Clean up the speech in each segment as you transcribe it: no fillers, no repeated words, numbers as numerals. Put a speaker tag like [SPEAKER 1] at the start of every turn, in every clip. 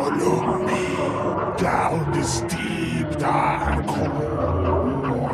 [SPEAKER 1] Follow me down this deep, dark hole.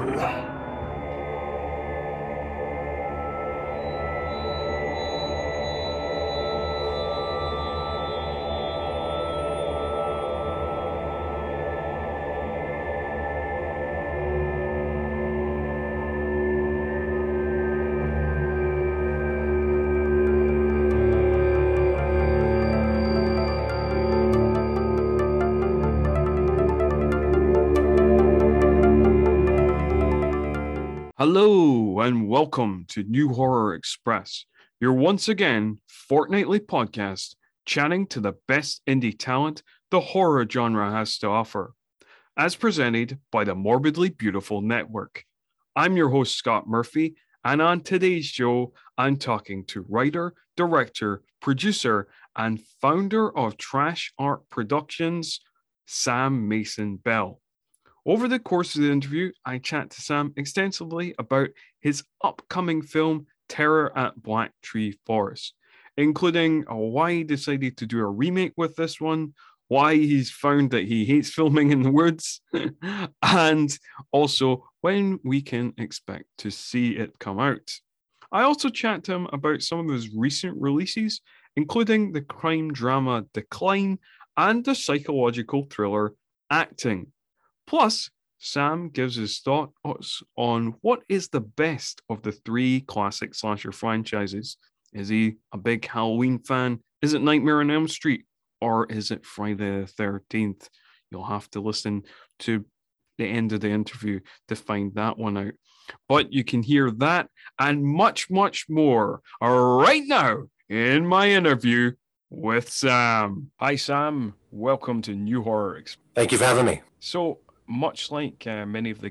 [SPEAKER 2] Hello and welcome to New Horror Express, your once again fortnightly podcast chatting to the best indie talent the horror genre has to offer, as presented by the Morbidly Beautiful Network. I'm your host, Scott Murphy, and on today's show, I'm talking to writer, director, producer, and founder of Trash Art Productions, Sam Mason-Bell. Over the course of the interview, I chat to Sam extensively about his upcoming film, Terror at Black Tree Forest, including why he decided to do a remake with this one, why he's found that he hates filming in the woods, and also when we can expect to see it come out. I also chat to him about some of his recent releases, including the crime drama Decline and the psychological thriller Acting. Plus, Sam gives his thoughts on what is the best of the three classic slasher franchises. Is he a big Halloween fan? Is it Nightmare on Elm Street? Or is it Friday the 13th? You'll have to listen to the end of the interview to find that one out. But you can hear that and much, much more right now in my interview with Sam. Hi, Sam. Welcome to New Horror Express.
[SPEAKER 3] Thank you for having me.
[SPEAKER 2] So, much like many of the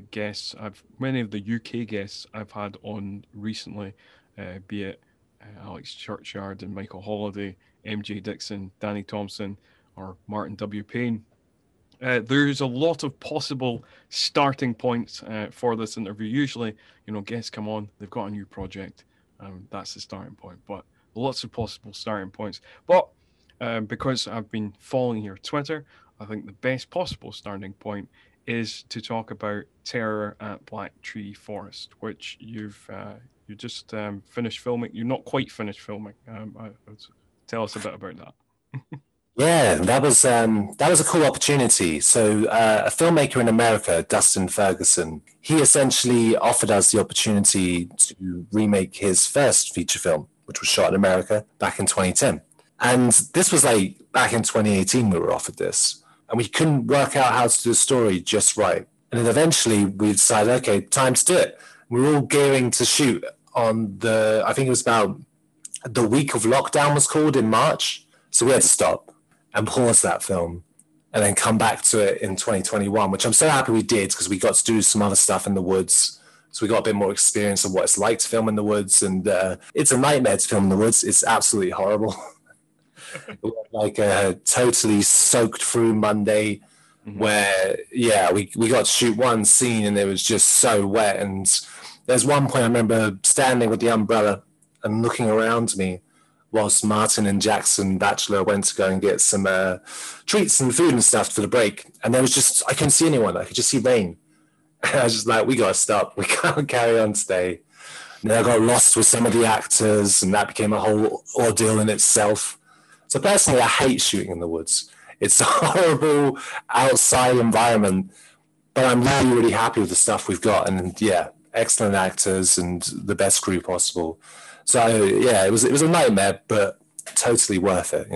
[SPEAKER 2] UK guests I've had on recently, be it Alex Churchyard and Michael Holliday, MJ Dixon, Danny Thompson, or Martin W. Payne, there's a lot of possible starting points for this interview. Usually, guests come on, they've got a new project, that's the starting point. But lots of possible starting points. But because I've been following your Twitter, I think the best possible starting point is to talk about Terror at Black Tree Forest, which you just finished filming. You're not quite finished filming. Tell us a bit about that.
[SPEAKER 3] Yeah, that was a cool opportunity. So a filmmaker in America, Dustin Ferguson, he essentially offered us the opportunity to remake his first feature film, which was shot in America back in 2010. And this was like back in 2018 we were offered this. And we couldn't work out how to do the story just right. And then eventually we decided, okay, time to do it. We were all gearing to shoot on I think it was about the week of lockdown was called in March. So we had to stop and pause that film and then come back to it in 2021, which I'm so happy we did because we got to do some other stuff in the woods. So we got a bit more experience of what it's like to film in the woods. And it's a nightmare to film in the woods. It's absolutely horrible. Like a totally soaked through Monday where, we got to shoot one scene and it was just so wet. And there's one point I remember standing with the umbrella and looking around me whilst Martin and Jackson Batchelor went to go and get some treats and food and stuff for the break. And there was I couldn't see anyone. I could just see rain. And I was just like, we got to stop. We can't carry on today. And then I got lost with some of the actors and that became a whole ordeal in itself. So personally, I hate shooting in the woods. It's a horrible outside environment, but I'm really, really happy with the stuff we've got. And excellent actors and the best crew possible. So it was a nightmare, but totally worth it,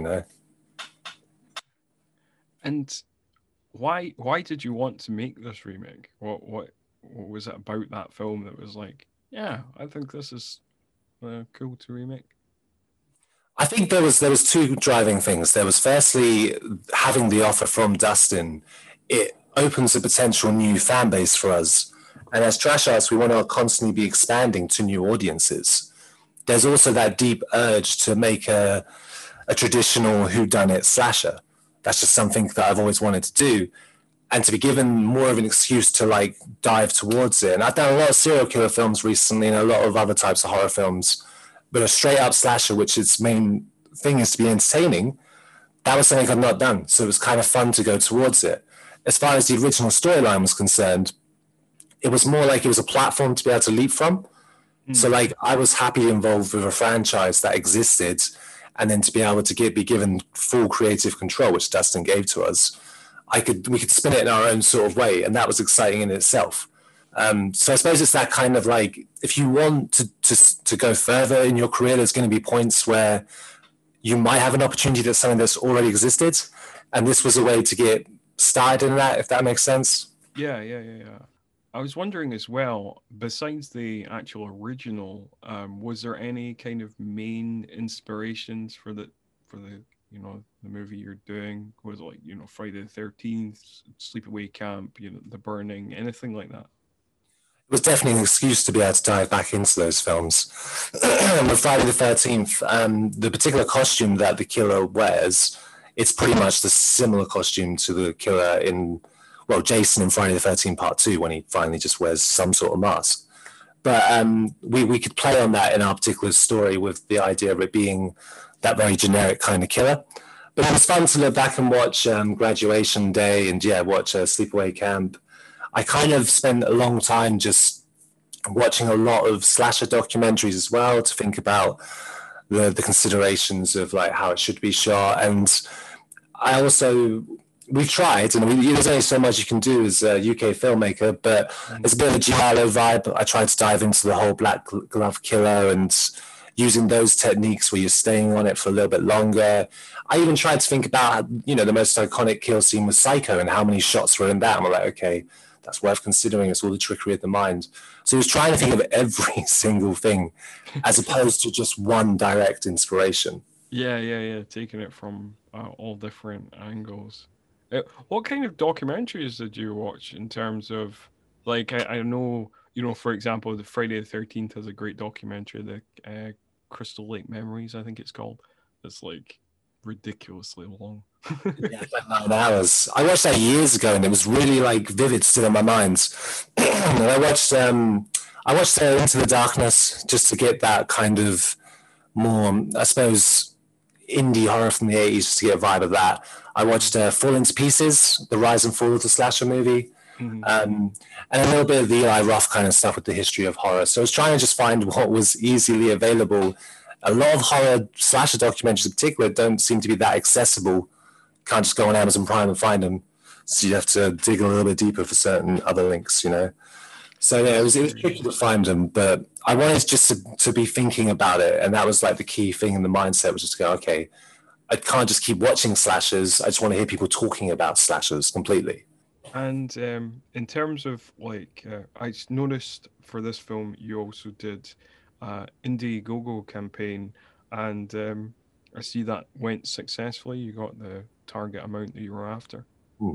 [SPEAKER 2] And why did you want to make this remake? What was it about that film that was like, I think this is cool to remake?
[SPEAKER 3] I think there was two driving things. There was firstly having the offer from Dustin. It opens a potential new fan base for us. And as Trash Arts, we want to constantly be expanding to new audiences. There's also that deep urge to make a traditional whodunit slasher. That's just something that I've always wanted to do. And to be given more of an excuse to dive towards it. And I've done a lot of serial killer films recently and a lot of other types of horror films. But a straight up slasher, which its main thing is to be entertaining, that was something I'd not done. So it was kind of fun to go towards it. As far as the original storyline was concerned, it was more like it was a platform to be able to leap from. So like I was happily involved with a franchise that existed, and then to be able to be given full creative control, which Dustin gave to us, we could spin it in our own sort of way, and that was exciting in itself. So I suppose it's that kind of like, if you want to go further in your career, there's going to be points where you might have an opportunity that's something that's already existed, and this was a way to get started in that, if that makes sense.
[SPEAKER 2] Yeah. I was wondering as well, besides the actual original, was there any kind of main inspirations for the the movie you're doing? Was it like, Friday the 13th, Sleepaway Camp, The Burning, anything like that?
[SPEAKER 3] It was definitely an excuse to be able to dive back into those films. With Friday the 13th, the particular costume that the killer wears, it's pretty much the similar costume to the killer in, well, Jason in Friday the 13th Part 2, when he finally just wears some sort of mask. But we could play on that in our particular story with the idea of it being that very generic kind of killer. But it was fun to look back and watch Graduation Day and, watch Sleepaway Camp. I kind of spent a long time just watching a lot of slasher documentaries as well, to think about the considerations of like how it should be shot. And I also... We've tried, and there's only so much you can do as a UK filmmaker, but it's a bit of a giallo vibe. I tried to dive into the whole black glove killer and using those techniques where you're staying on it for a little bit longer. I even tried to think about, the most iconic kill scene with Psycho and how many shots were in that. And we're like, okay, that's worth considering. It's all the trickery of the mind. So he was trying to think of every single thing as opposed to just one direct inspiration.
[SPEAKER 2] Yeah. Taking it from all different angles. What kind of documentaries did you watch in terms of, like, I know, for example, the Friday the 13th has a great documentary, the Crystal Lake Memories, I think it's called. It's like ridiculously long.
[SPEAKER 3] Yeah, like 9 hours. I watched that years ago, and it was really like vivid still in my mind. And I watched Into the Darkness just to get that kind of more, I suppose, indie horror from the 80s, just to get a vibe of that. I watched Fall into Pieces, the rise and fall of the slasher movie, and a little bit of the Eli Roth kind of stuff with the history of horror. So I was trying to just find what was easily available. A lot of horror slasher documentaries in particular don't seem to be that accessible. Can't just go on Amazon Prime and find them. So you have to dig a little bit deeper for certain other links, So yeah, it was tricky to find them, but I wanted just to be thinking about it. And that was like the key thing in the mindset, was just to go, okay, I can't just keep watching slashers. I just want to hear people talking about slashers completely.
[SPEAKER 2] And in terms of I noticed for this film, you also did Indiegogo campaign, and I see that went successfully. You got the target amount that you were after.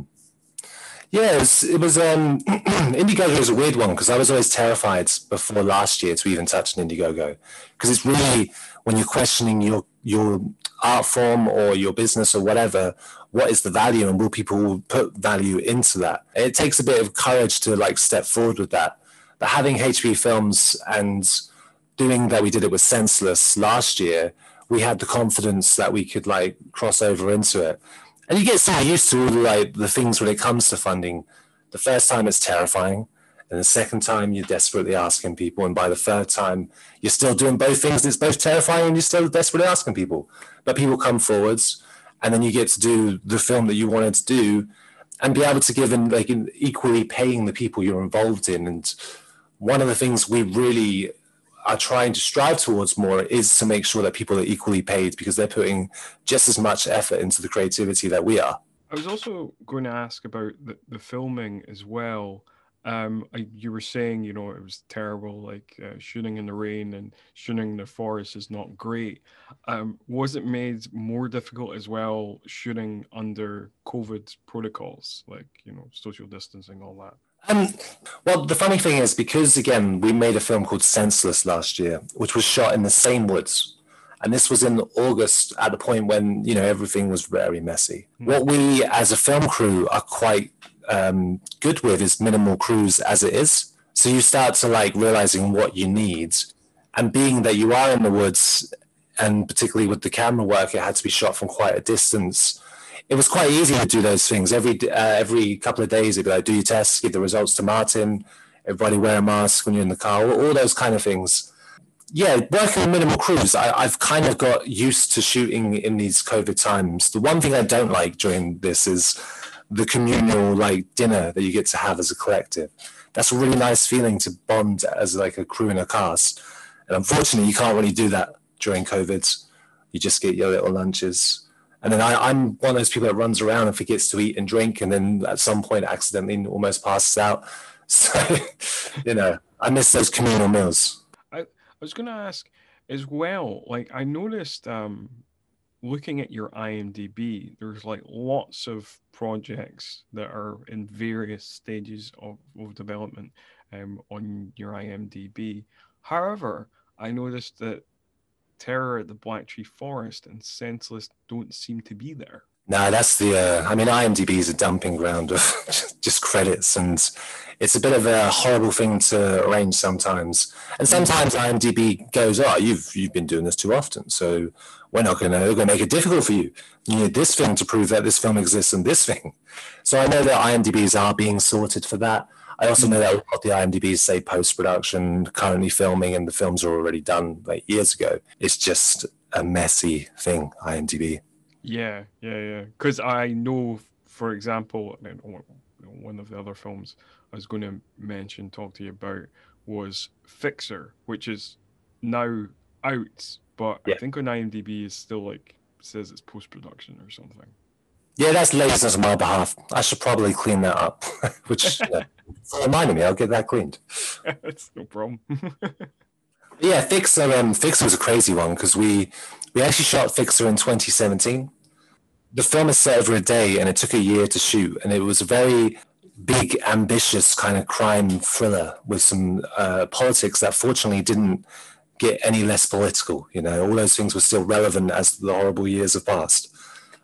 [SPEAKER 3] Yeah, it was Indiegogo is a weird one, because I was always terrified before last year to even touch an Indiegogo, because it's really, when you're questioning your art form or your business or whatever, what is the value, and will people put value into that? It takes a bit of courage to like step forward with that. But having HB Films and doing that, we did it with Senseless last year, we had the confidence that we could like cross over into it. And you get so used to all the things when it comes to funding. The first time it's terrifying, and the second time you're desperately asking people, and by the third time you're still doing both things. It's both terrifying and you're still desperately asking people. But people come forwards, and then you get to do the film that you wanted to do, and be able to give in equally paying the people you're involved in. And one of the things we really are trying to strive towards more is to make sure that people are equally paid, because they're putting just as much effort into the creativity that we are.
[SPEAKER 2] I was also going to ask about the filming as well. You were saying, it was terrible, shooting in the rain and shooting in the forest is not great. Was it made more difficult as well shooting under COVID protocols, social distancing, all that?
[SPEAKER 3] Well, the funny thing is, because again, we made a film called Senseless last year, which was shot in the same woods. And this was in August, at the point when, everything was very messy. What we as a film crew are quite good with is minimal crews as it is. So you start to realizing what you need. And being that you are in the woods, and particularly with the camera work, it had to be shot from quite a distance. It was quite easy to do those things. Every couple of days, it'd be like, do your tests, give the results to Martin, everybody wear a mask when you're in the car, all those kind of things. Yeah, working with minimal crews, I've kind of got used to shooting in these COVID times. The one thing I don't like during this is the communal like dinner that you get to have as a collective. That's a really nice feeling to bond as like a crew in a cast. And unfortunately, you can't really do that during COVID. You just get your little lunches. And then I'm one of those people that runs around and forgets to eat and drink, and then at some point accidentally almost passes out. So, I miss those communal meals.
[SPEAKER 2] I was going to ask as well, like I noticed looking at your IMDb, there's like lots of projects that are in various stages of development on your IMDb. However, I noticed that Terror at the Black Tree Forest and Senseless don't seem to be there.
[SPEAKER 3] No, that's IMDb is a dumping ground of just credits, and it's a bit of a horrible thing to arrange sometimes. And sometimes IMDb goes, "Oh, you've been doing this too often, so we're going to make it difficult for you. You need this thing to prove that this film exists and this thing." So I know that IMDb's are being sorted for that. I also know that a lot of the IMDb's say post-production, currently filming, and the films are already done like years ago. It's just a messy thing, IMDb.
[SPEAKER 2] Yeah. Because I know, for example, one of the other films I was going to talk to you about was Fixer, which is now out, but I think on IMDb is still like says it's post-production or something. Yeah,
[SPEAKER 3] that's laziness on my behalf. I should probably clean that up, which reminded me, I'll get that cleaned.
[SPEAKER 2] That's no problem.
[SPEAKER 3] Yeah, Fixer was a crazy one because we actually shot Fixer in 2017. The film is set over a day and it took a year to shoot, and it was a very big, ambitious kind of crime thriller with some politics that fortunately didn't get any less political. All those things were still relevant as the horrible years have passed.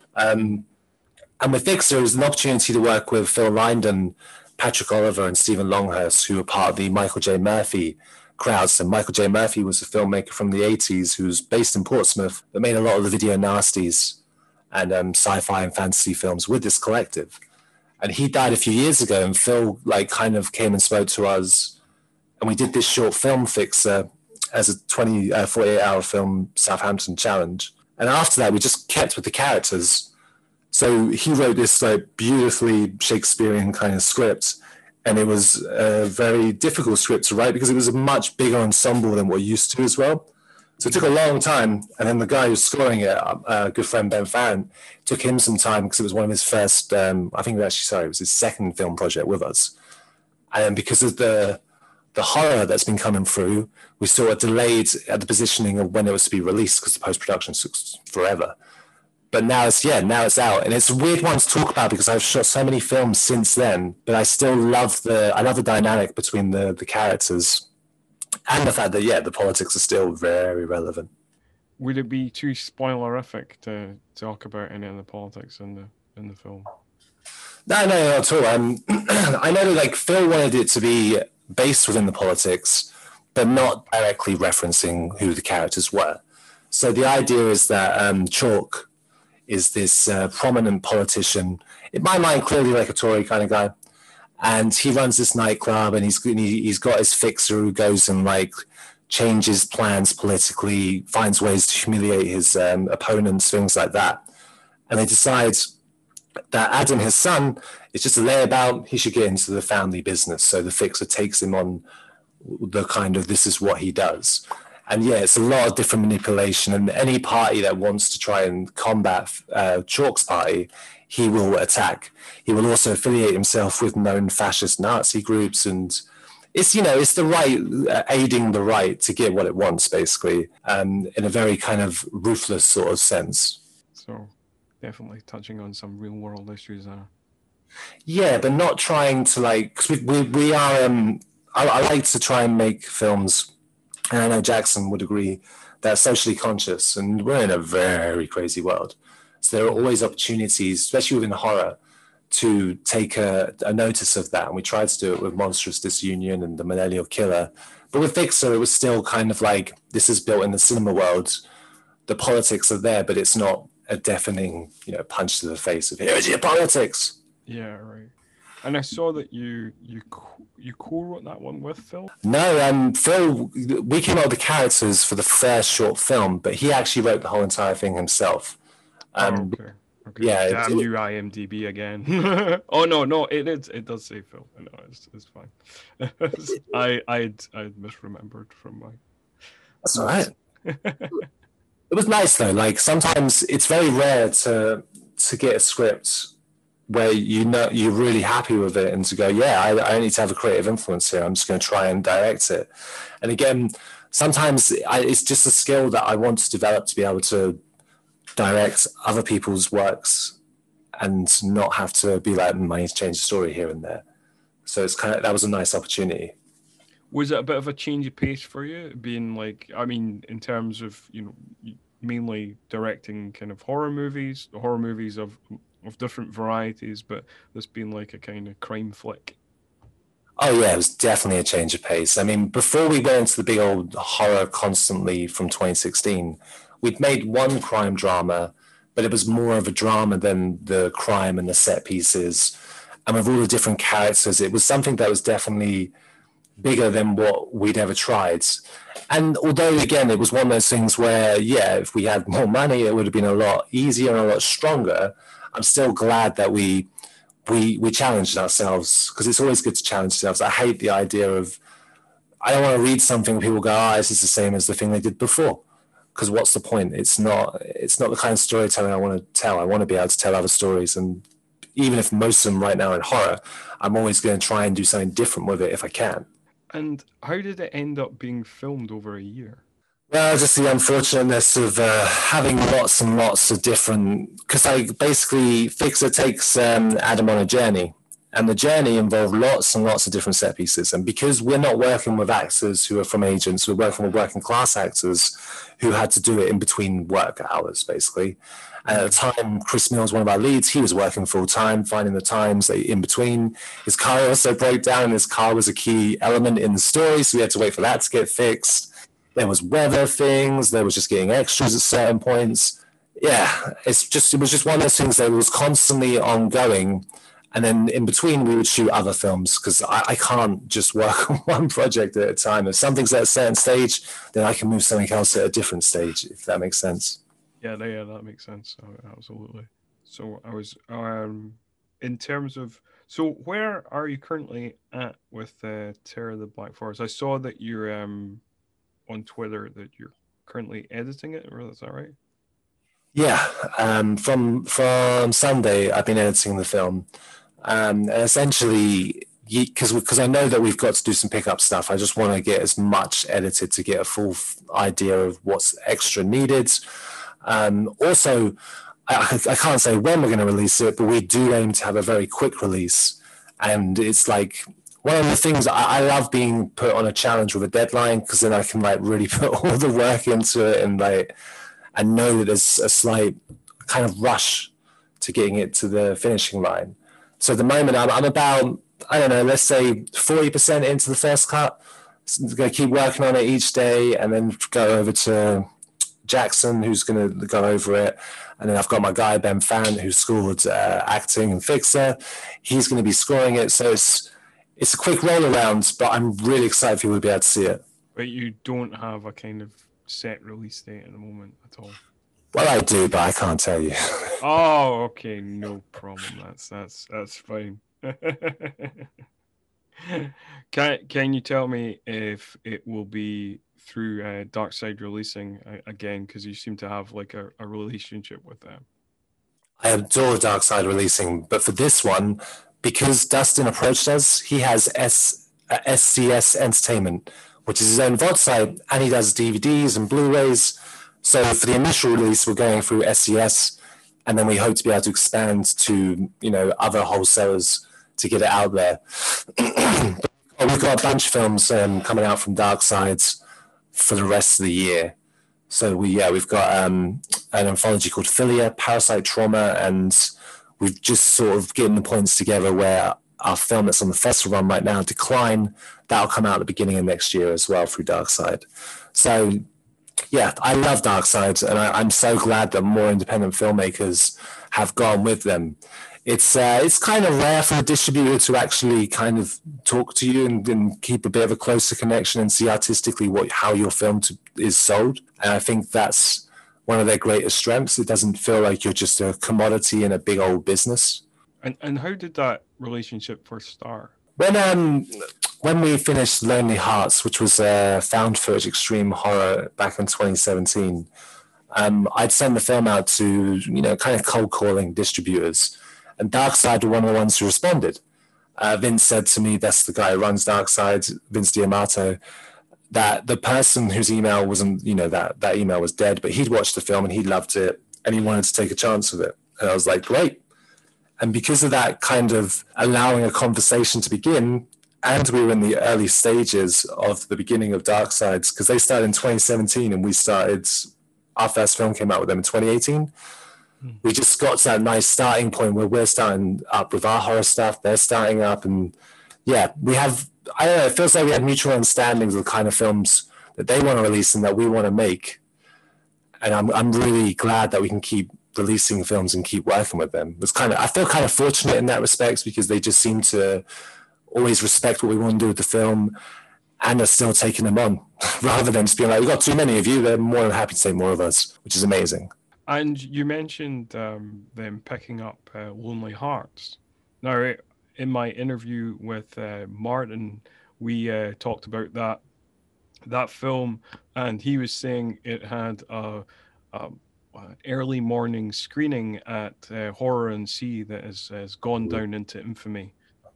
[SPEAKER 3] And with Fixer, it was an opportunity to work with Phil Lyndon, Patrick Oliver, and Stephen Longhurst, who were part of the Michael J. Murphy crowd. So Michael J. Murphy was a filmmaker from the 80s who was based in Portsmouth that made a lot of the video nasties and sci-fi and fantasy films with this collective. And he died a few years ago, and Phil kind of came and spoke to us, and we did this short film Fixer as a 48-hour film Southampton challenge. And after that, we just kept with the characters. So he wrote this beautifully Shakespearean kind of script, and it was a very difficult script to write because it was a much bigger ensemble than we're used to as well. So it took a long time, and then the guy who's scoring it, a good friend Ben Farron, took him some time because it was one of his first, it was his second film project with us. And because of the horror that's been coming through, we sort of delayed at the positioning of when it was to be released because the post-production took forever. But now it's out, and it's a weird one to talk about because I've shot so many films since then, but I still love the dynamic between the characters and the fact that the politics are still very relevant.
[SPEAKER 2] Would it be too spoilerific to talk about any of the politics in the film?
[SPEAKER 3] No, not at all. I know that Phil wanted it to be based within the politics, but not directly referencing who the characters were. So the idea is that Chalk is this prominent politician, in my mind clearly like a Tory kind of guy, and he runs this nightclub, and he's got his fixer who goes and changes plans politically, finds ways to humiliate his opponents, things like that. And they decide that Adam, his son, is just a layabout. He should get into the family business. So the fixer takes him on the kind of, this is what he does. And it's a lot of different manipulation. And any party that wants to try and combat Chalk's party, he will attack. He will also affiliate himself with known fascist Nazi groups. And it's the right, aiding the right to get what it wants, basically, in a very kind of ruthless sort of sense.
[SPEAKER 2] So definitely touching on some real world issues there.
[SPEAKER 3] Yeah, but not trying to because we are, I like to try and make films, and I know Jackson would agree, that are socially conscious, and we're in a very crazy world. So there are always opportunities, especially within horror, to take a notice of that. And we tried to do it with Monstrous Disunion and The Millennial Killer. But with Fixer, it was still kind of this is built in the cinema world. the politics are there, but it's not a deafening, punch to the face of here's your politics.
[SPEAKER 2] Yeah, right. And I saw that you co-wrote that one with Phil?
[SPEAKER 3] No, Phil, we came up with the characters for the first short film, but he actually wrote the whole entire thing himself.
[SPEAKER 2] Okay. Yeah, damn you, IMDb again. Oh no, it does say Phil. No, it's fine. I'd misremembered from my.
[SPEAKER 3] That's all right. It was nice though. Like sometimes it's very rare to get a script where you're really happy with it and to go, yeah, I need to have a creative influence here. I'm just going to try and direct it. And again, sometimes it's just a skill that I want to develop to be able to direct other people's works and not have to be like, I need to change the story here and there. So it's that was a nice opportunity.
[SPEAKER 2] Was it a bit of a change of pace for you, being like, I mean, in terms of, mainly directing kind of horror movies of different varieties, but this being like a kind of crime flick?
[SPEAKER 3] Oh yeah, it was definitely a change of pace. I mean, before we went into the big old horror constantly from 2016, we'd made one crime drama, but it was more of a drama than the crime and the set pieces. And with all the different characters, it was something that was definitely bigger than what we'd ever tried. And although, again, it was one of those things where, yeah, if we had more money, it would have been a lot easier and a lot stronger. I'm still glad that we challenged ourselves, because it's always good to challenge ourselves. I hate the idea of, I don't want to read something where people go, this is the same as the thing they did before. Because what's the point? It's not the kind of storytelling I want to tell. I want to be able to tell other stories. And even if most of them right now are in horror, I'm always going to try and do something different with it if I can.
[SPEAKER 2] And how did it end up being filmed over a year?
[SPEAKER 3] Well, just the unfortunateness of having lots and lots of different, because basically Fixer takes Adam on a journey, and the journey involved lots and lots of different set pieces. And because we're not working with actors who are from agents, we're working with working class actors who had to do it in between work hours, basically. And at the time, Chris Mills, one of our leads, he was working full time, finding the times in between. His car also broke down, and his car was a key element in the story, so we had to wait for that to get fixed. There was weather things. There was just getting extras at certain points. Yeah, it was just one of those things that was constantly ongoing. And then in between, we would shoot other films, because I can't just work on one project at a time. If something's at a certain stage, then I can move something else at a different stage, if that makes sense.
[SPEAKER 2] Yeah, that makes sense. Absolutely. So I was, in terms of, so where are you currently at with Terror of the Black Forest? I saw that you're on Twitter that you're currently editing it, or is that right?
[SPEAKER 3] Yeah, from Sunday, I've been editing the film. And essentially, because I know that we've got to do some pickup stuff, I just want to get as much edited to get a full idea of what's extra needed. Also, I can't say when we're going to release it, but we do aim to have a very quick release. And it's like one of the things I love being put on a challenge with a deadline, because then I can really put all the work into it and know that there's a slight kind of rush to getting it to the finishing line. So at the moment, I'm about, I don't know, let's say 40% into the first cut. So I'm going to keep working on it each day, and then go over to Jackson, who's going to go over it. And then I've got my guy, Ben Fan, who scored acting and Fixer. He's going to be scoring it. So it's a quick roll around, but I'm really excited for people to be able to see it. But
[SPEAKER 2] you don't have a kind of set release date at the moment at all?
[SPEAKER 3] Well, I do, but I can't tell you.
[SPEAKER 2] Oh, okay, no problem. That's fine. Can you tell me if it will be through Dark Side Releasing again? Because you seem to have a relationship with them.
[SPEAKER 3] I adore Dark Side Releasing, but for this one, because Dustin approached us, he has SCS Entertainment, which is his own VOD site, and he does DVDs and Blu-rays. So for the initial release, we're going through SCS, and then we hope to be able to expand to, other wholesalers to get it out there. We've got a bunch of films coming out from Dark Sides for the rest of the year. So we've got an anthology called Philia, Parasite Trauma, and we've just sort of getting the points together where our film that's on the festival run right now, Decline, that'll come out at the beginning of next year as well through Dark Side. So Yeah, I love Dark Side, and I'm so glad that more independent filmmakers have gone with them. It's kind of rare for a distributor to actually kind of talk to you and keep a bit of a closer connection and see artistically how your film is sold. And I think that's one of their greatest strengths. It doesn't feel like you're just a commodity in a big old business.
[SPEAKER 2] And how did that relationship first start?
[SPEAKER 3] When we finished Lonely Hearts, which was a found footage extreme horror back in 2017, I'd sent the film out to, kind of cold calling distributors, and Darkside were one of the ones who responded. Vince said to me, that's the guy who runs Darkside, Vince D'Amato, that the person whose email wasn't, that email was dead, but he'd watched the film and he loved it and he wanted to take a chance with it. And I was like, great. And because of that kind of allowing a conversation to begin, and we were in the early stages of the beginning of Darksides, because they started in 2017 and our first film came out with them in 2018. We just got to that nice starting point where we're starting up with our horror stuff, they're starting up, and yeah, we have, I don't know, it feels like we have mutual understandings of the kind of films that they want to release and that we want to make. And I'm really glad that we can keep releasing films and keep working with them. I feel kind of fortunate in that respect, because they just seem to always respect what we want to do with the film and are still taking them on rather than just being like, we've got too many of you. They're more than happy to take more of us, which is amazing.
[SPEAKER 2] And you mentioned them picking up Lonely Hearts. Now, in my interview with Martin, we talked about that film, and he was saying it had a early morning screening at Horror and Sea that has gone down into infamy.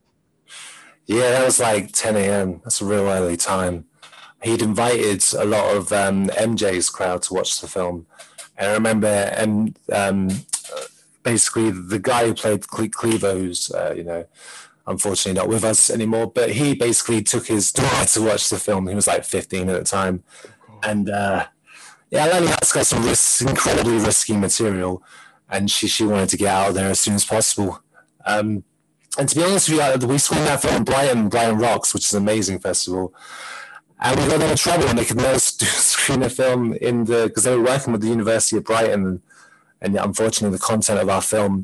[SPEAKER 3] Yeah, that was like 10 a.m. That's a real early time. He'd invited a lot of MJ's crowd to watch the film. And I remember basically the guy who played Cleaver, who's, unfortunately not with us anymore, but he basically took his daughter to watch the film. He was like 15 at the time. And Lonely Hearts got some incredibly risky material, and she wanted to get out of there as soon as possible. And to be honest with you, we screened that film in Brighton Rocks, which is an amazing festival. And we got them in trouble when they could never screen a film because they were working with the University of Brighton. And unfortunately, the content of our film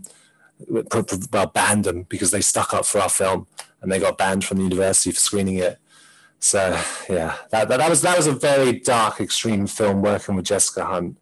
[SPEAKER 3] banned them because they stuck up for our film and they got banned from the university for screening it. So, yeah, that was a very dark, extreme film working with Jessica Hunt.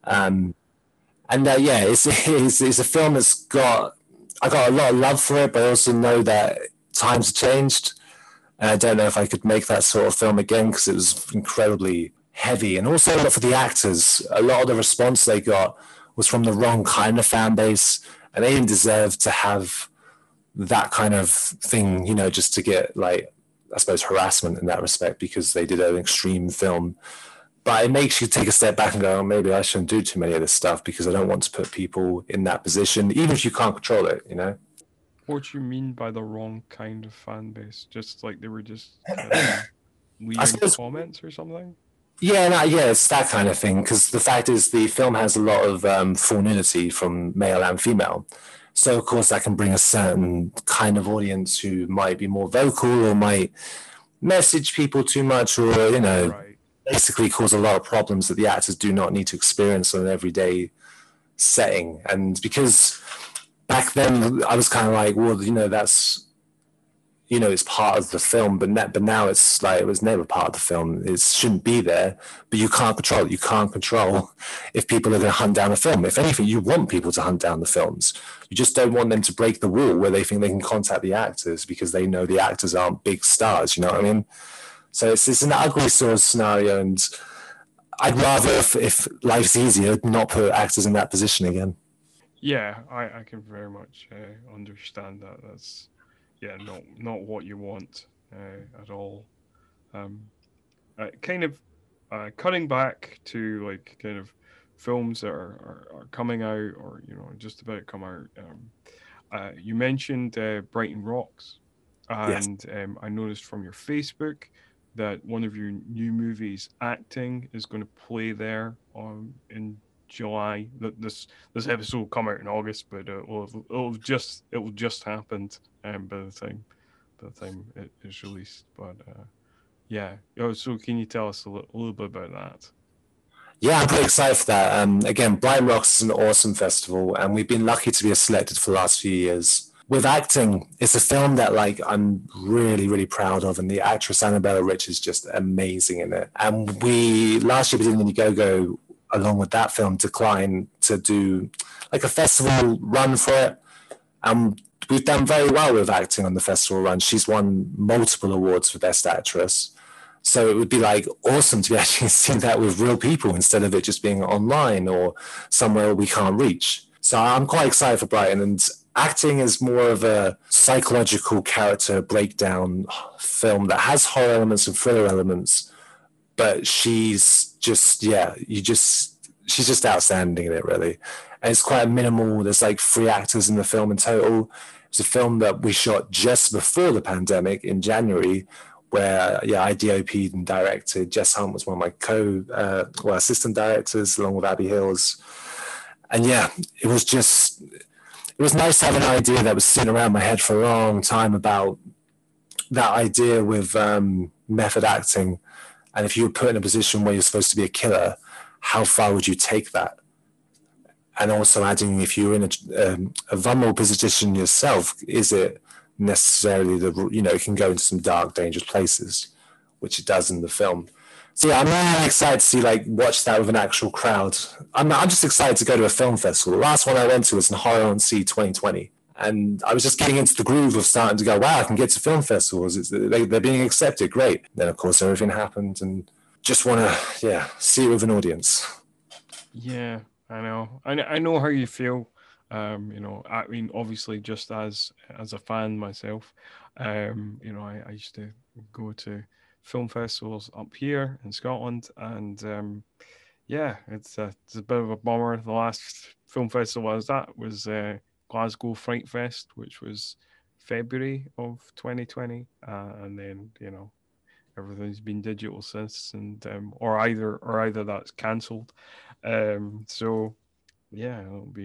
[SPEAKER 3] It's a film that's I got a lot of love for it, but I also know that times have changed. And I don't know if I could make that sort of film again because it was incredibly heavy. And also for the actors, a lot of the response they got was from the wrong kind of fan base. And they didn't deserve to have that kind of thing, just to get, like, I suppose, harassment in that respect because they did an extreme film. But it makes you take a step back and go, oh, maybe I shouldn't do too many of this stuff because I don't want to put people in that position, even if you can't control it,
[SPEAKER 2] What do you mean by the wrong kind of fan base? Just like they were just leaving comments or something?
[SPEAKER 3] Yeah, it's that kind of thing. Because the fact is, the film has a lot of full nudity from male and female. So, of course, that can bring a certain kind of audience who might be more vocal or might message people too much or, right. Basically cause a lot of problems that the actors do not need to experience on an everyday setting. And because back then I was kind of like, well, that's, it's part of the film, but now it's like, it was never part of the film. It shouldn't be there, but you can't control it. You can't control if people are going to hunt down a film. If anything, you want people to hunt down the films. You just don't want them to break the wall where they think they can contact the actors because they know the actors aren't big stars. You know what I mean? So it's an ugly sort of scenario, and I'd rather, if life's easier, not put actors in that position again.
[SPEAKER 2] Yeah, I can very much understand that. That's not what you want at all. Kind of cutting back to like kind of films that are coming out or just about to come out. You mentioned Brighton Rocks, and yes. I noticed from your Facebook that one of your new movies, Acting, is going to play there in July. This episode will come out in August, but it will just happened by the time it is released. But so can you tell us a little bit about that?
[SPEAKER 3] Yeah, I'm pretty excited for that. Again, Brighton Rocks is an awesome festival, and we've been lucky to be selected for the last few years. With acting, it's a film that like I'm really, really proud of, and the actress Annabella Rich is just amazing in it. And we last year we did Indiegogo along with that film Decline to do like a festival run for it. We've done very well with acting on the festival run. She's won multiple awards for Best Actress. So it would be like awesome to be actually seeing that with real people instead of it just being online or somewhere we can't reach. So I'm quite excited for Brighton, and acting is more of a psychological character breakdown film that has horror elements and thriller elements, but she's just, she's just outstanding in it, really. And it's quite minimal. There's like 3 actors in the film in total. It's a film that we shot just before the pandemic in January, where I DOP'd and directed. Jess Hunt was one of my assistant directors, along with Abby Hills. And it was nice to have an idea that was sitting around my head for a long time about that idea with method acting. And if you were put in a position where you're supposed to be a killer, how far would you take that? And also adding, if you're in a vulnerable position yourself, is it necessarily it can go into some dark, dangerous places, which it does in the film. So I'm really excited to watch that with an actual crowd. I'm just excited to go to a film festival. The last one I went to was in Horror on Sea 2020. And I was just getting into the groove of starting to go, wow, I can get to film festivals. They're being accepted. Great. Then, of course, everything happened, and just want to, see it with an audience.
[SPEAKER 2] Yeah, I know. I know how you feel. I mean, obviously, just as a fan myself, I used to go to film festivals up here in Scotland, and it's a bit of a bummer. The last film festival I was at was Glasgow Fright Fest, which was February of 2020, and then everything's been digital since, and or either that's cancelled. So yeah,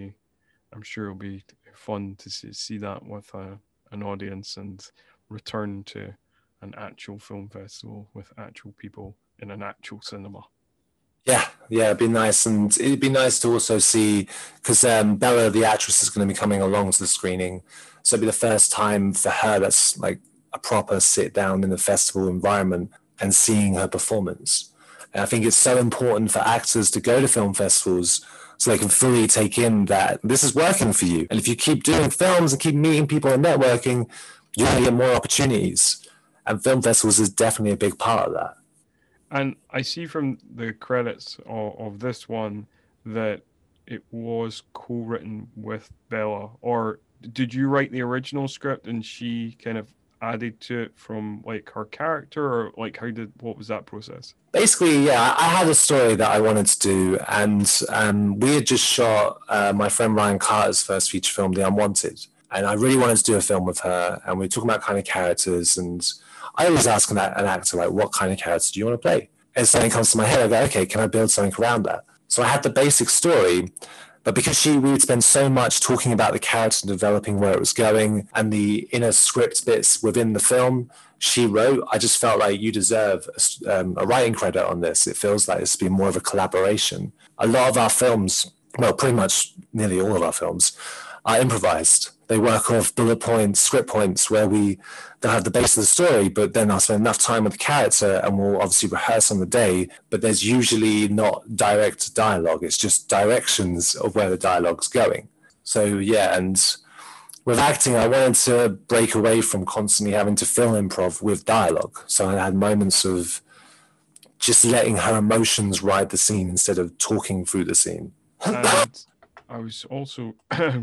[SPEAKER 2] I'm sure it'll be fun to see that with an audience and return to an actual film festival with actual people in an actual cinema.
[SPEAKER 3] Yeah, it'd be nice. And it'd be nice to also see, because Bella, the actress, is going to be coming along to the screening. So it'd be the first time for her that's like a proper sit down in the festival environment and seeing her performance. And I think it's so important for actors to go to film festivals so they can fully take in that this is working for you. And if you keep doing films and keep meeting people and networking, you're going to get more opportunities. And film festivals is definitely a big part of that.
[SPEAKER 2] And I see from the credits of this one that it was co-written with Bella. Or did you write the original script and she kind of added to it from like her character, or like what was that process?
[SPEAKER 3] Basically, I had a story that I wanted to do, and we had just shot my friend Ryan Carter's first feature film, The Unwanted. And I really wanted to do a film with her, and we were talking about kind of characters, and I always ask an actor, like, what kind of character do you want to play? And something comes to my head, I go, okay, can I build something around that? So I had the basic story, but because we would spend so much talking about the character and developing where it was going and the inner script bits within the film she wrote, I just felt like you deserve a writing credit on this. It feels like it's been more of a collaboration. A lot of our films, well, pretty much nearly all of our films, are improvised. They work off bullet points, script points, where they'll have the base of the story, but then I'll spend enough time with the character and we'll obviously rehearse on the day, but there's usually not direct dialogue. It's just directions of where the dialogue's going. So and with acting, I wanted to break away from constantly having to film improv with dialogue. So I had moments of just letting her emotions ride the scene instead of talking through the scene.
[SPEAKER 2] And I was also...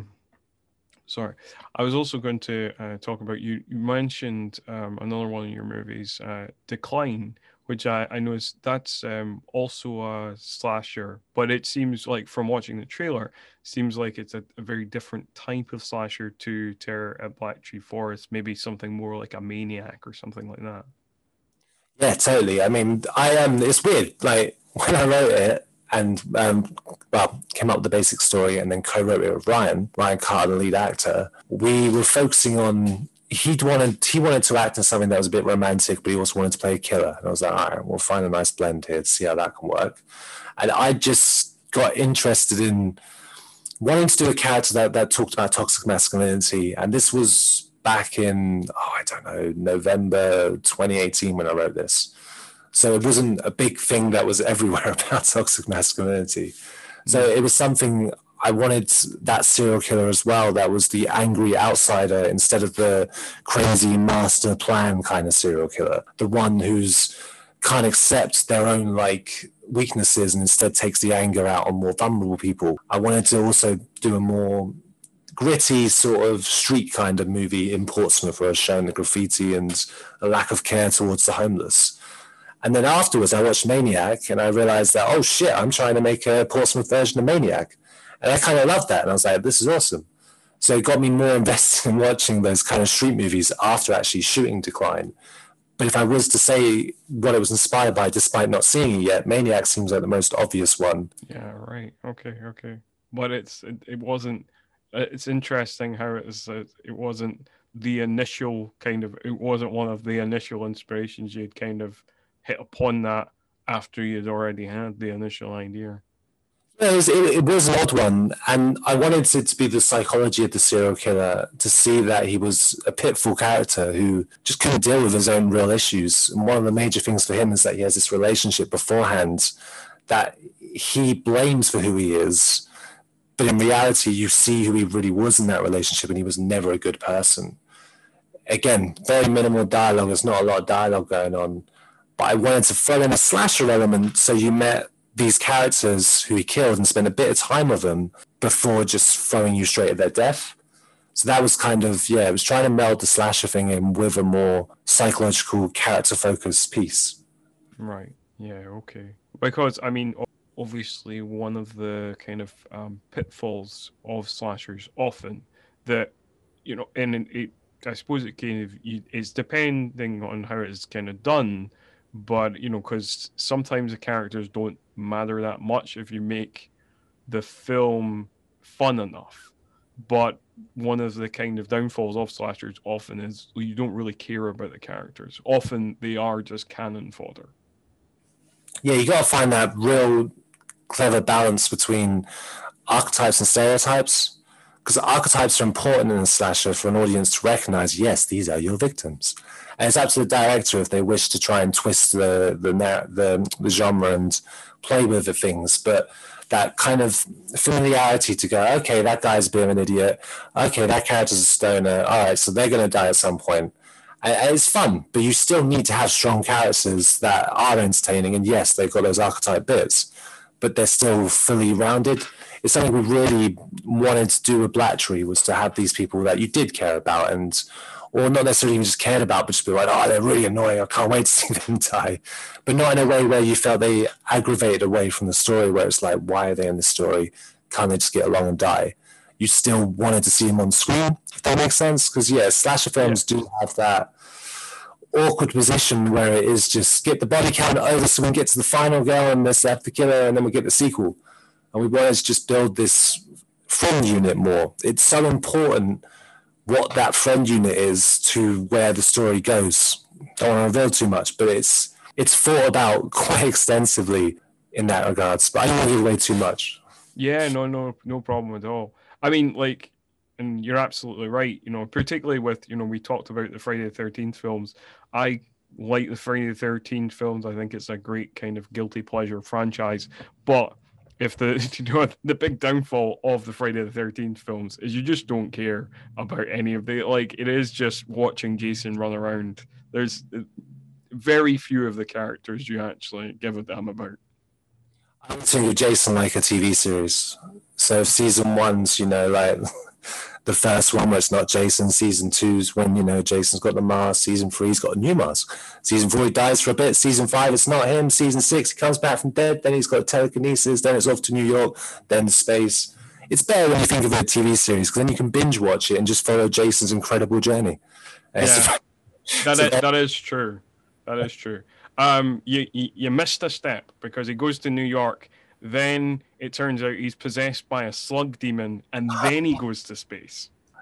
[SPEAKER 2] Sorry, I was also going to talk about, you mentioned another one of your movies, Decline, which I know that's also a slasher, but it seems like from watching the trailer, seems like it's a very different type of slasher to Terror at Blacktree Forest, maybe something more like a Maniac or something like that.
[SPEAKER 3] Yeah, totally. I mean, it's weird, like when I wrote it, and came up with the basic story and then co-wrote it with Ryan Carter, the lead actor. We were focusing on he wanted to act in something that was a bit romantic, but he also wanted to play a killer. And I was like, all right, we'll find a nice blend here to see how that can work. And I just got interested in wanting to do a character that talked about toxic masculinity. And this was back in, I don't know, November 2018 when I wrote this. So it wasn't a big thing that was everywhere about toxic masculinity. So it was something I wanted, that serial killer as well, that was the angry outsider instead of the crazy master plan kind of serial killer. The one who's can't accept their own like weaknesses and instead takes the anger out on more vulnerable people. I wanted to also do a more gritty sort of street kind of movie in Portsmouth where I was showing the graffiti and a lack of care towards the homeless. And then afterwards I watched Maniac and I realized that, oh shit, I'm trying to make a Portsmouth version of Maniac. And I kind of loved that. And I was like, this is awesome. So it got me more invested in watching those kind of street movies after actually shooting Decline. But if I was to say what it was inspired by, despite not seeing it yet, Maniac seems like the most obvious one.
[SPEAKER 2] Yeah, right. Okay. But it wasn't. It's interesting how it wasn't the initial kind of. It wasn't one of the initial inspirations you'd kind of hit upon that after you'd already had the initial idea.
[SPEAKER 3] It was an odd one, and I wanted it to be the psychology of the serial killer, to see that he was a pitfall character who just couldn't deal with his own real issues. And one of the major things for him is that he has this relationship beforehand that he blames for who he is, but in reality, you see who he really was in that relationship, and he was never a good person. Again, very minimal dialogue. There's not a lot of dialogue going on, but I wanted to throw in a slasher element, so you met these characters who he killed and spent a bit of time with them before just throwing you straight at their death. So that was kind of, it was trying to meld the slasher thing in with a more psychological, character-focused piece.
[SPEAKER 2] Right. Yeah, okay. Because, I mean, obviously one of the kind of pitfalls of slashers often that, I suppose it kind of, it's depending on how it's kind of done, but, because sometimes the characters don't matter that much if you make the film fun enough. But one of the kind of downfalls of slashers often is you don't really care about the characters. Often they are just cannon fodder.
[SPEAKER 3] Yeah, you got to find that real clever balance between archetypes and stereotypes, because archetypes are important in a slasher for an audience to recognize, yes, these are your victims. And it's up to the director if they wish to try and twist the genre and play with the things. But that kind of familiarity to go, okay, that guy's a bit of an idiot. Okay, that character's a stoner. All right, so they're going to die at some point. And it's fun, but you still need to have strong characters that are entertaining. And yes, they've got those archetype bits, but they're still fully rounded. It's something we really wanted to do with Blatchery, was to have these people that you did care about, and or not necessarily even just cared about, but just be like, oh, they're really annoying, I can't wait to see them die. But not in a way where you felt they aggravated away from the story, where it's like, why are they in the story? Can't they just get along and die? You still wanted to see them on screen, if that makes sense. Because, slasher films do have that awkward position where it is just get the body count over so we can get to the final girl and let's have the killer and then we get the sequel. And we wanted to just build this friend unit more. It's so important what that friend unit is to where the story goes. Don't want to reveal too much, but it's thought about quite extensively in that regards. But I don't want to give away too much.
[SPEAKER 2] Yeah, no problem at all. I mean, like, and you're absolutely right. Particularly with we talked about the Friday the 13th films. I like the Friday the 13th films. I think it's a great kind of guilty pleasure franchise. But if the big downfall of the Friday the 13th films is you just don't care about any of the, like, it is just watching Jason run around. There's very few of the characters you actually give a damn about.
[SPEAKER 3] I think of Jason like a TV series. So season one's, like the first one where it's not Jason. Season two's when, Jason's got the mask. Season three's got a new mask. Season four, he dies for a bit. Season five, it's not him. Season six, he comes back from dead. Then he's got telekinesis. Then it's off to New York. Then space. It's better when you think of a TV series, because then you can binge watch it and just follow Jason's incredible journey.
[SPEAKER 2] Yeah, that is true. That is true. You missed a step, because he goes to New York. Then it turns out he's possessed by a slug demon, and then he goes to space.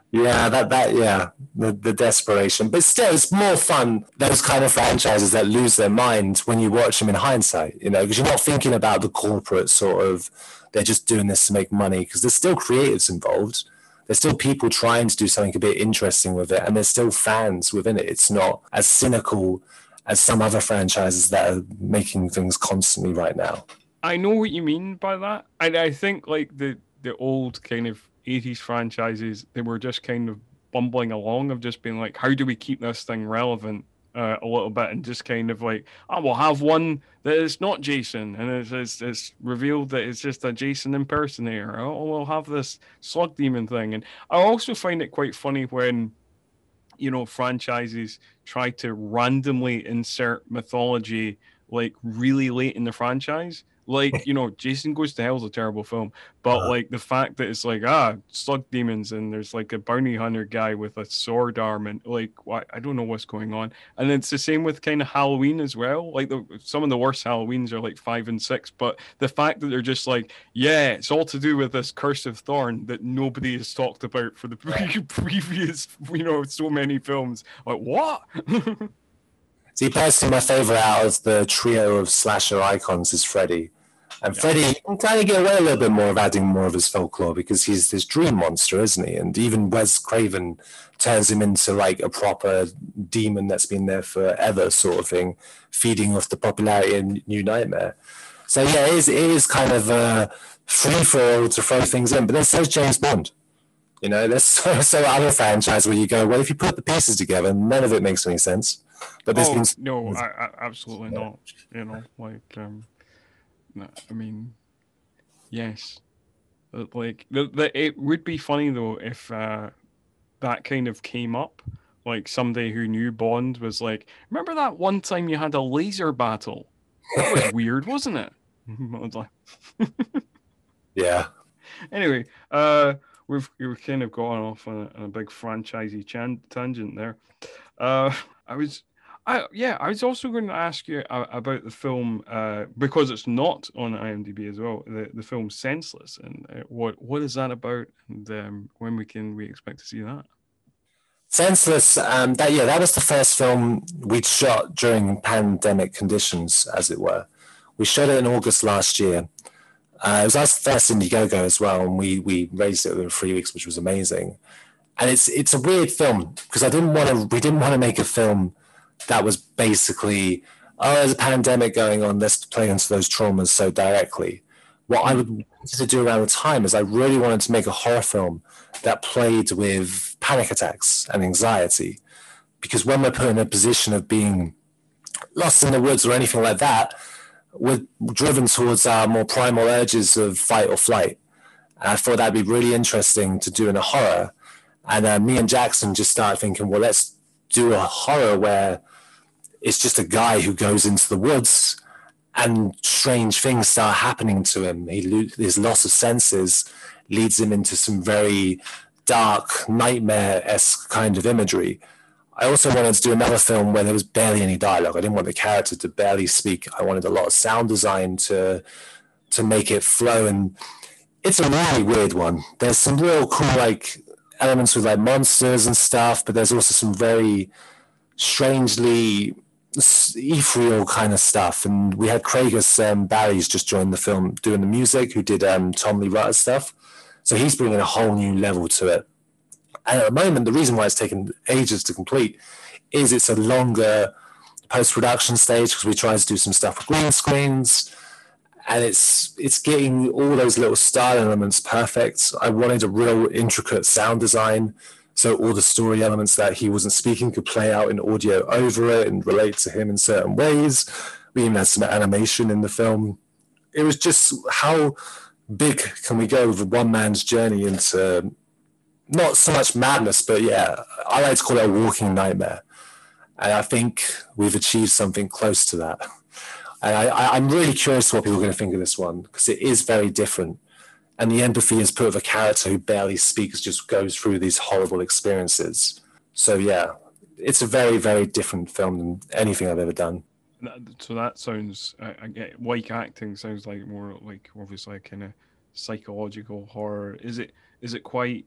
[SPEAKER 3] Yeah, the desperation. But still, it's more fun, those kind of franchises that lose their mind when you watch them in hindsight, because you're not thinking about the corporate sort of, they're just doing this to make money, because there's still creatives involved. There's still people trying to do something a bit interesting with it, and there's still fans within it. It's not as cynical as some other franchises that are making things constantly right now.
[SPEAKER 2] I know what you mean by that. I think like the old kind of 80s franchises, they were just kind of bumbling along of just being like, how do we keep this thing relevant a little bit, and just kind of like, oh, we'll have one that is not Jason, and it's revealed that it's just a Jason impersonator. Oh, we'll have this slug demon thing. And I also find it quite funny when franchises try to randomly insert mythology like really late in the franchise. Like, Jason Goes to Hell is a terrible film, but like the fact that it's like, slug demons, and there's like a bounty hunter guy with a sword arm, and like, I don't know what's going on. And it's the same with kind of Halloween as well. Like some of the worst Halloweens are like 5 and 6, but the fact that they're just like, yeah, it's all to do with this Curse of Thorn that nobody has talked about for the previous, so many films. Like, what?
[SPEAKER 3] See, personally, my favorite out of the trio of slasher icons is Freddy. And Freddy can kind of get away a little bit more of adding more of his folklore, because he's this dream monster, isn't he? And even Wes Craven turns him into like a proper demon that's been there forever, sort of thing, feeding off the popularity in New Nightmare. So yeah, it is kind of a free for all to throw things in. But then so's James Bond. There's so other franchise where you go, well, if you put the pieces together, none of it makes any sense. But there's
[SPEAKER 2] no, absolutely not. No, I mean, yes, like it would be funny though if that kind of came up. Like somebody who knew Bond was like, remember that one time you had a laser battle? That was weird, wasn't it? I was like,
[SPEAKER 3] yeah.
[SPEAKER 2] Anyway, we've kind of gone off on a big franchisey tangent there. I was also going to ask you about the film because it's not on IMDb as well. The film Senseless, and what is that about, and when we expect to see that?
[SPEAKER 3] Senseless. That was the first film we'd shot during pandemic conditions, as it were. We shot it in August last year. It was our first Indiegogo as well, and we raised it within 3 weeks, which was amazing. And it's a weird film because we didn't want to make a film that was basically, there's a pandemic going on, let's play into those traumas so directly. What I would want to do around the time is I really wanted to make a horror film that played with panic attacks and anxiety. Because when we're put in a position of being lost in the woods or anything like that, we're driven towards our more primal urges of fight or flight. And I thought that'd be really interesting to do in a horror. And me and Jackson just started thinking, well, let's do a horror where it's just a guy who goes into the woods and strange things start happening to him. His loss of senses leads him into some very dark, nightmare-esque kind of imagery. I also wanted to do another film where there was barely any dialogue. I didn't want the character to barely speak. I wanted a lot of sound design to make it flow. And it's a really weird one. There's some real cool like elements with like monsters and stuff, but there's also some very strangely ethereal kind of stuff. And we had Craigus Barry's just joined the film doing the music, who did Tom Lee Rutter stuff. So he's bringing a whole new level to it. And at the moment, the reason why it's taken ages to complete is it's a longer post-production stage because we try to do some stuff with green screens, and it's getting all those little style elements perfect. I wanted a real intricate sound design, so all the story elements that he wasn't speaking could play out in audio over it and relate to him in certain ways. We even had some animation in the film. It was just how big can we go with one man's journey into not so much madness, but yeah, I like to call it a walking nightmare. And I think we've achieved something close to that. And I'm really curious what people are going to think of this one, because it is very different. And the empathy is put with a character who barely speaks, just goes through these horrible experiences. So yeah, it's a very, very different film than anything I've ever done.
[SPEAKER 2] So that sounds, I get, like acting sounds like more like obviously a kind of psychological horror. Is it quite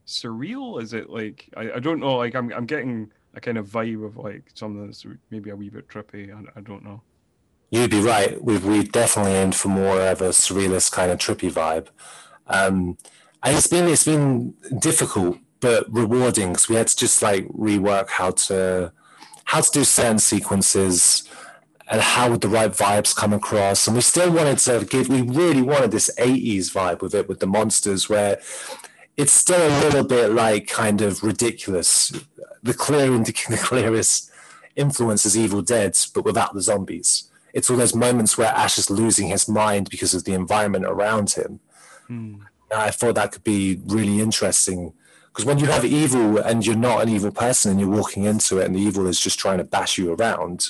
[SPEAKER 2] surreal? Is it like I don't know? Like I'm getting a kind of vibe of like something that's maybe a wee bit trippy. I don't know.
[SPEAKER 3] You'd be right. We definitely aimed for more of a surrealist kind of trippy vibe. And it's been difficult but rewarding because we had to just like rework how to do certain sequences and how would the right vibes come across. And we still wanted to we really wanted this 80s vibe with it, with the monsters, where it's still a little bit like kind of ridiculous. The clearest influence is Evil Dead, but without the zombies. It's all those moments where Ash is losing his mind because of the environment around him. I thought that could be really interesting, because when you have evil and you're not an evil person and you're walking into it and the evil is just trying to bash you around,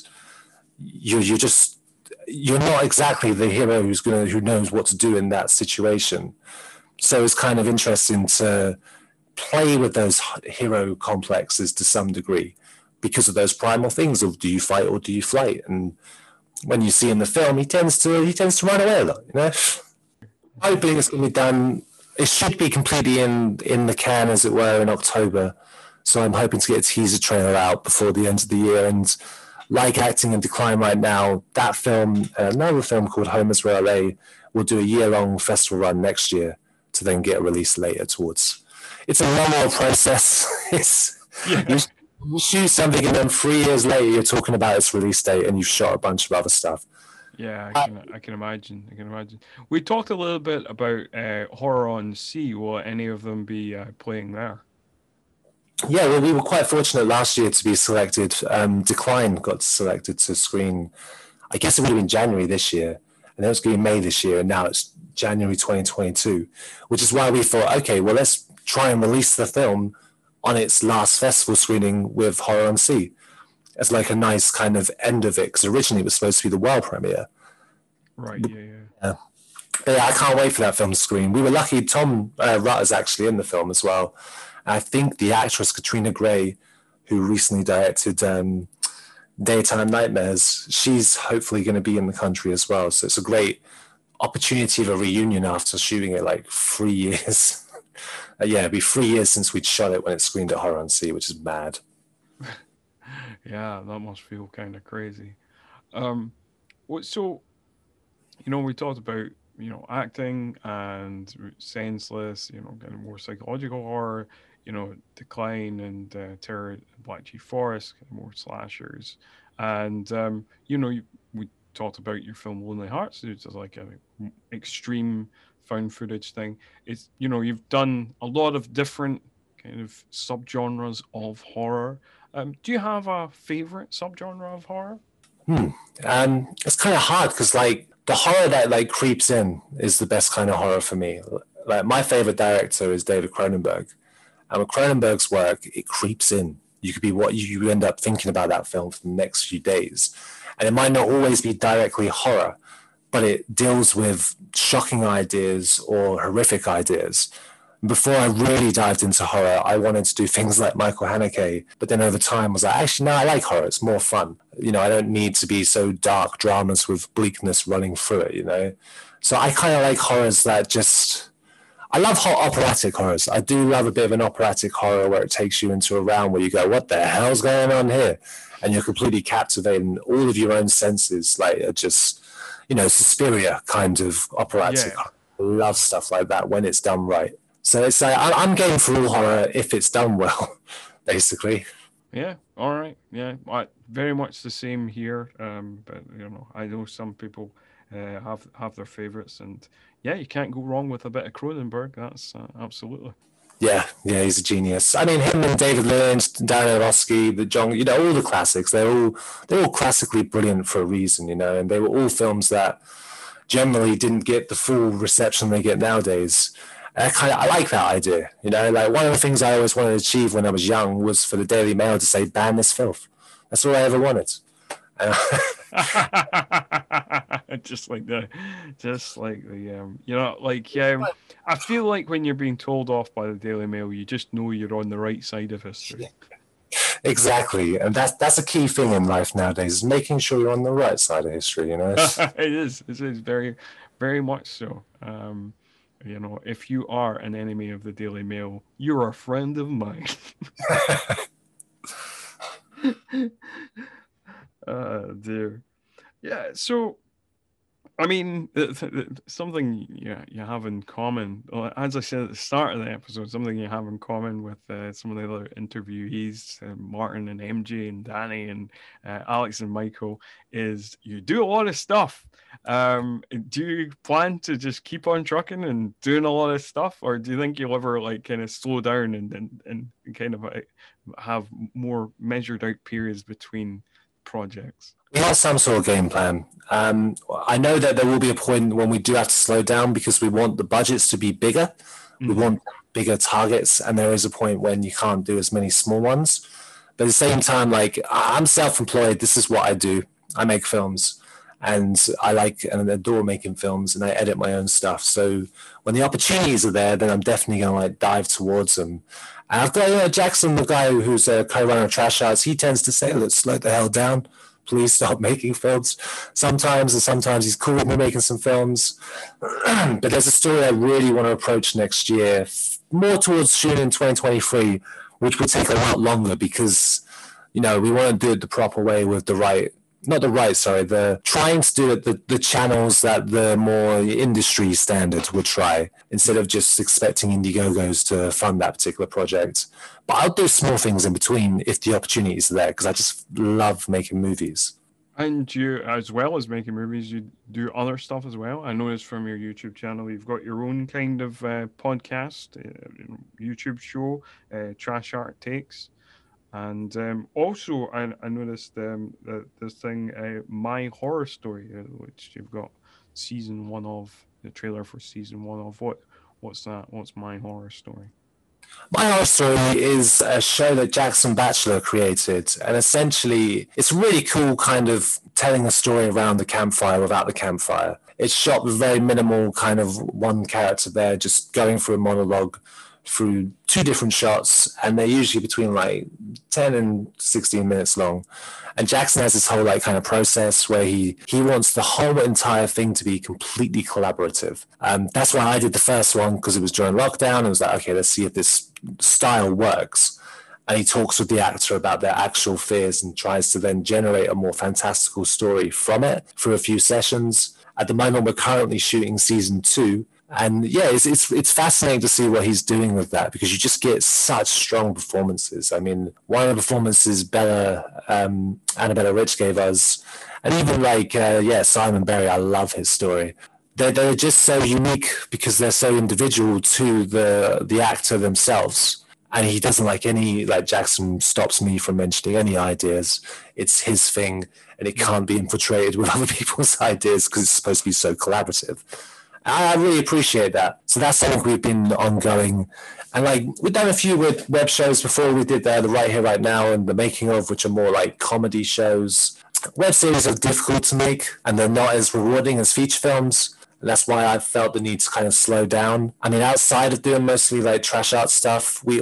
[SPEAKER 3] you're not exactly the hero who knows what to do in that situation. So it's kind of interesting to play with those hero complexes to some degree because of those primal things of do you fight or do you flight? And when you see in the film, he tends to run away a lot, you know. Hoping it's going to be done. It should be completely in the can, as it were, in October. So I'm hoping to get a teaser trailer out before the end of the year. And like Acting in Decline right now, that film, another film called Home is Where I Lay, will do a year-long festival run next year to then get a release later towards. It's a long old process. You shoot something and then 3 years later you're talking about its release date and you've shot a bunch of other stuff.
[SPEAKER 2] Yeah, I can imagine. I can imagine. We talked a little bit about Horror on Sea. Will any of them be playing there?
[SPEAKER 3] Yeah, well, we were quite fortunate last year to be selected. Decline got selected to screen. I guess it would have been January this year, and it was going to be May this year, and now it's January 2022, which is why we thought, okay, well, let's try and release the film on its last festival screening with Horror on Sea as like a nice kind of end of it, because originally it was supposed to be the world premiere.
[SPEAKER 2] Right,
[SPEAKER 3] yeah. But yeah, I can't wait for that film to screen. We were lucky, Tom Rutt is actually in the film as well. I think the actress Katrina Gray, who recently directed Daytime Nightmares, she's hopefully going to be in the country as well. So it's a great opportunity of a reunion after shooting it like 3 years. Yeah, it'd be 3 years since we'd shot it when it screened at Horror on Sea, which is mad.
[SPEAKER 2] Yeah, that must feel kind of crazy. So, we talked about, acting and senseless, kind of more psychological horror, Decline and Terror, Black Sheep Forest, kind of more slashers. And, we talked about your film Lonely Hearts, which is like an extreme found footage thing. It's, you've done a lot of different kind of subgenres of horror. Do you have a favorite subgenre of horror?
[SPEAKER 3] It's kind of hard because like the horror that like creeps in is the best kind of horror for me. Like my favorite director is David Cronenberg, and with Cronenberg's work, it creeps in. You could be what you end up thinking about that film for the next few days, and it might not always be directly horror, but it deals with shocking ideas or horrific ideas. Before I really dived into horror, I wanted to do things like Michael Haneke, but then over time I was like, actually, no, I like horror. It's more fun. I don't need to be so dark dramas with bleakness running through it, So I kind of like horrors that I love operatic horrors. I do love a bit of an operatic horror where it takes you into a realm where you go, what the hell's going on here? And you're completely captivating all of your own senses, like just, Suspiria kind of operatic.
[SPEAKER 2] Yeah.
[SPEAKER 3] I love stuff like that when it's done right. So it's like I'm going for all horror if it's done well, basically.
[SPEAKER 2] Yeah. All right. Yeah. Very much the same here. But I know some people have their favorites, and yeah, you can't go wrong with a bit of Cronenberg. That's absolutely.
[SPEAKER 3] Yeah, he's a genius. I mean, him and David Lynch, Darren Aronofsky, all the classics. They're all classically brilliant for a reason, and they were all films that generally didn't get the full reception they get nowadays. I like that idea, like one of the things I always wanted to achieve when I was young was for the Daily Mail to say, ban this filth. That's all I ever wanted.
[SPEAKER 2] just like the I feel like when you're being told off by the Daily Mail, you just know you're on the right side of history.
[SPEAKER 3] Exactly, and that's a key thing in life nowadays, is making sure you're on the right side of history.
[SPEAKER 2] It is very, very much so. You know, if you are an enemy of the Daily Mail, you're a friend of mine. Dear. Yeah, so I mean, something you have in common, as I said at the start of the episode, something you have in common with some of the other interviewees, Martin and MJ and Danny and Alex and Michael, is you do a lot of stuff. Do you plan to just keep on trucking and doing a lot of stuff, or do you think you'll ever like kind of slow down and kind of have more measured out periods between projects?
[SPEAKER 3] We have some sort of game plan. I know that there will be a point when we do have to slow down because we want the budgets to be bigger. We want bigger targets, and there is a point when you can't do as many small ones. But at the same time, like, I'm self-employed. This is what I do. I make films, and I like and adore making films, and I edit my own stuff. So when the opportunities are there, then I'm definitely going to like dive towards them. And I've got Jackson, the guy who's a co-runner of Trash Arts. He tends to say, "Let's slow the hell down. Please stop making films." Sometimes, and sometimes he's cool with me making some films. But there's a story I really want to approach next year, more towards June in 2023, which will take a lot longer because, you know, we want to do it the proper way with the trying to do it the channels that the more industry standards would try, instead of just expecting Indiegogos to fund that particular project. But I'll do small things in between if the opportunity is there, because I just love making movies.
[SPEAKER 2] And you, as well as making movies, you do other stuff as well. I noticed from your YouTube channel, you've got your own kind of podcast, YouTube show, Trash Art Takes. And also, I noticed that this thing, My Horror Story, which you've got season 1 of, the trailer for season 1 of. What's that? What's My Horror Story?
[SPEAKER 3] My Horror Story is a show that Jackson Batchelor created, and essentially it's really cool kind of telling a story around the campfire without the campfire. It's shot with very minimal kind of one character there, just going through a monologue through 2 different shots, and they're usually between like 10 and 16 minutes long. And Jackson has this whole like kind of process where he wants the whole entire thing to be completely collaborative. That's why I did the first one, because it was during lockdown. I was like, okay, let's see if this style works. And he talks with the actor about their actual fears and tries to then generate a more fantastical story from it through a few sessions. At the moment, we're currently shooting season 2. And yeah, it's fascinating to see what he's doing with that, because you just get such strong performances. I mean, one of the performances Annabella Rich gave us, and even like Simon Berry, I love his story. They're just so unique because they're so individual to the actor themselves. And he doesn't Jackson stops me from mentioning any ideas. It's his thing, and it can't be infiltrated with other people's ideas because it's supposed to be so collaborative. I really appreciate that. So that's something we've been ongoing. And like, we've done a few web shows before. We did the Right Here, Right Now and The Making Of, which are more like comedy shows. Web series are difficult to make, and they're not as rewarding as feature films. And that's why I felt the need to kind of slow down. I mean, outside of doing mostly like Trash Arts stuff, me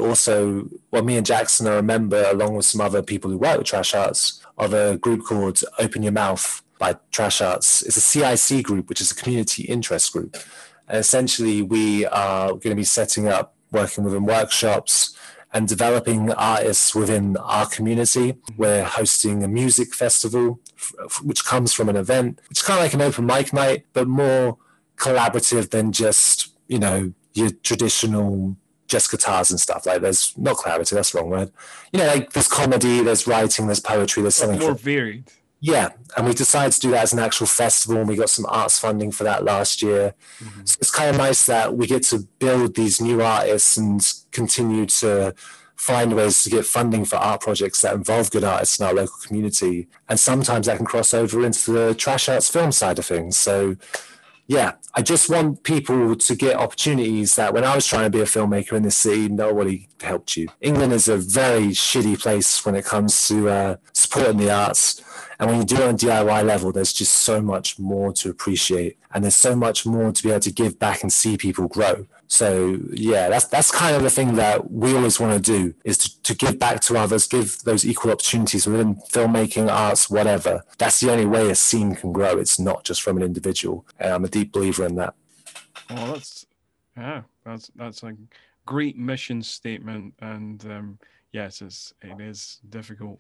[SPEAKER 3] and Jackson are a member, along with some other people who work with Trash Arts, of a group called Open Your Mouth by Trash Arts. It's a CIC group, which is a community interest group. And essentially, we are going to be setting up, working within workshops and developing artists within our community. We're hosting a music festival, which comes from an event, which is kind of like an open mic night, but more collaborative than just, your traditional just guitars and stuff. Like, there's not collaborative, that's the wrong word. Like there's comedy, there's writing, there's poetry, there's something
[SPEAKER 2] more varied.
[SPEAKER 3] Yeah, and we decided to do that as an actual festival, and we got some arts funding for that last year. Mm-hmm. So it's kind of nice that we get to build these new artists and continue to find ways to get funding for art projects that involve good artists in our local community. And sometimes that can cross over into the Trash Arts film side of things. So yeah, I just want people to get opportunities that when I was trying to be a filmmaker in this city, nobody helped you. England is a very shitty place when it comes to supporting the arts. And when you do it on a DIY level, there's just so much more to appreciate. And there's so much more to be able to give back and see people grow. So yeah, that's kind of the thing that we always want to do, is to give back to others, give those equal opportunities within filmmaking, arts, whatever. That's the only way a scene can grow. It's not just from an individual. And I'm a deep believer in that.
[SPEAKER 2] Oh, Yeah, that's a great mission statement, and yes, it is difficult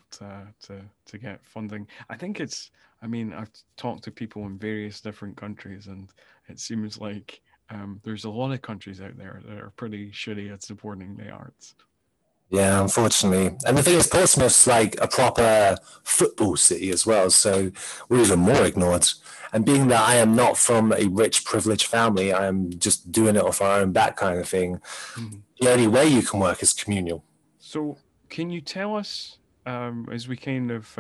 [SPEAKER 2] to get funding. I think it's. I mean, I've talked to people in various different countries, and it seems like there's a lot of countries out there that are pretty shitty at supporting the arts.
[SPEAKER 3] Yeah, unfortunately. And the thing is, Portsmouth's like a proper football city as well, so we're even more ignored. And being that I am not from a rich, privileged family, I am just doing it off our own back kind of thing.
[SPEAKER 2] Mhm.
[SPEAKER 3] The only way you can work is communal.
[SPEAKER 2] So, can you tell us, as we kind of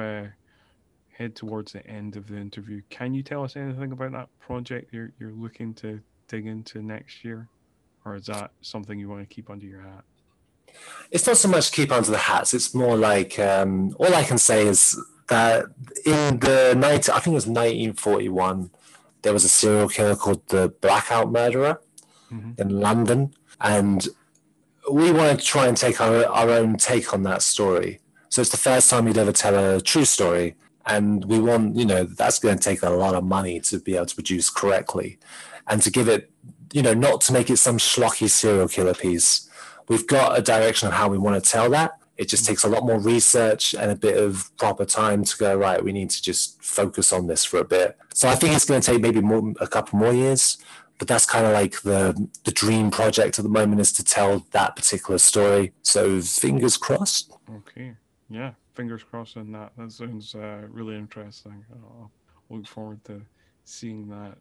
[SPEAKER 2] head towards the end of the interview, can you tell us anything about that project you're looking to dig into next year, or is that something you want to keep under your hat?
[SPEAKER 3] It's not so much keep under the hats. It's more like all I can say is that in I think it was 1941, there was a serial killer called the Blackout Murderer in London, and we want to try and take our own take on that story. So it's the first time we'd ever tell a true story, and we want, that's going to take a lot of money to be able to produce correctly, and to give it, not to make it some schlocky serial killer piece. We've got a direction of how we want to tell that. It just takes a lot more research and a bit of proper time to go, right, we need to just focus on this for a bit. So I think it's going to take maybe a couple more years, but that's kind of like the dream project at the moment, is to tell that particular story. So fingers crossed.
[SPEAKER 2] Okay. Yeah, fingers crossed on that. That sounds really interesting. I'll look forward to seeing that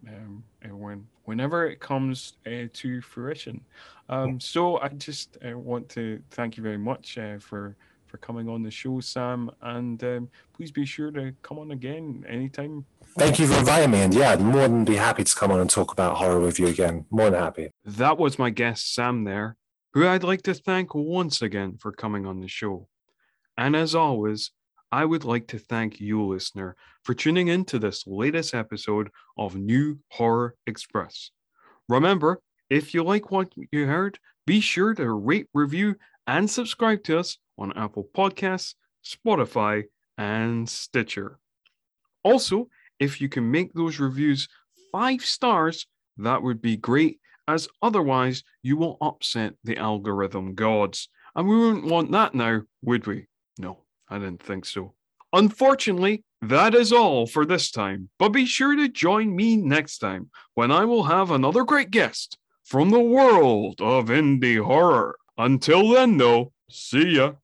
[SPEAKER 2] whenever it comes to fruition. So I just want to thank you very much for coming on the show, Sam, and please be sure to come on again anytime.
[SPEAKER 3] Thank you for inviting me, and yeah, I'd more than be happy to come on and talk about horror with you again. More than happy.
[SPEAKER 2] That was my guest, Sam, there, who I'd like to thank once again for coming on the show. And as always, I would like to thank you, listener, for tuning in to this latest episode of New Horror Express. Remember, if you like what you heard, be sure to rate, review, and subscribe to us on Apple Podcasts, Spotify, and Stitcher. Also, if you can make those reviews 5 stars, that would be great, as otherwise you will upset the algorithm gods. And we wouldn't want that now, would we? No, I didn't think so. Unfortunately, that is all for this time, but be sure to join me next time when I will have another great guest from the world of indie horror. Until then, though, see ya.